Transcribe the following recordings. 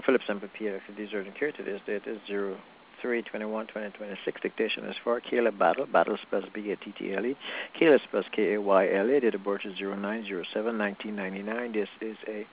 Phillips and Papia, these are the today's date is 03/21/2026. Dictation is for Caleb Battle. Battle spells B-A-T-T-L-E. Caleb spells K-A-Y-L-A. Date of birth is 09/07/1999. This is a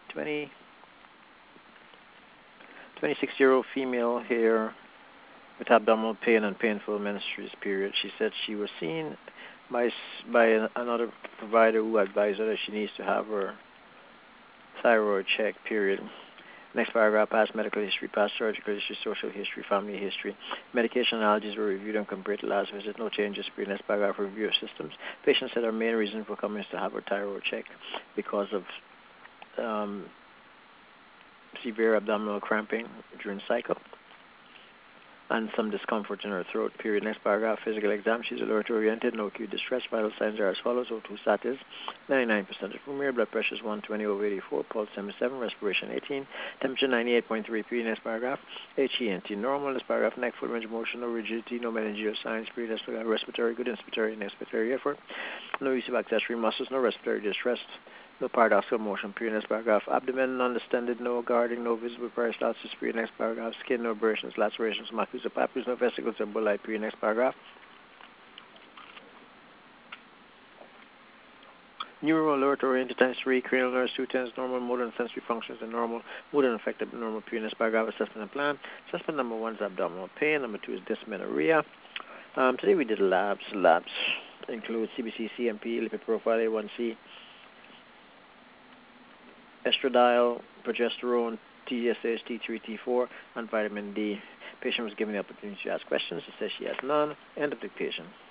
26-year-old female here with abdominal pain and painful menstrual periods. She said she was seen by another provider who advised her that she needs to have her thyroid check, period. Next paragraph, past medical history, past surgical history, social history, family history. Medication allergies were reviewed and compared to last visit. No changes. Next paragraph, review of systems. Patient said her main reason for coming is to have her thyroid check because of severe abdominal cramping during cycle and some discomfort in her throat, period. Next paragraph, physical exam. She's alert-oriented, no acute distress. Vital signs are as follows. O2 stat is 99% of blood pressure is 120/84, pulse 77, respiration 18, temperature 98.3 Next paragraph, HENT normal. Next paragraph, neck, foot range of motion, no rigidity, no meningeal signs, period. Next paragraph, respiratory, good inspiratory and expiratory effort, no use of accessory muscles, no respiratory distress, no paradoxical motion, period. Next paragraph, abdomen non-distended, no guarding, no visible peristalsis, period. Next paragraph, skin, no abrasions, lacerations, macules or papules, no vesicles or bulli, period. Next paragraph, neural alert oriented times 3, cranial nerves 2 tenths, normal motor and sensory functions are normal, mood unaffected, normal, period. Next paragraph, assessment and plan. Assessment number 1 is abdominal pain, number 2 is dysmenorrhea. Today we did labs. Labs include CBC, CMP, lipid profile, A1C, estradiol, progesterone, TSH, T3, T4, and vitamin D. Patient was given the opportunity to ask questions. She says she has none. End of dictation.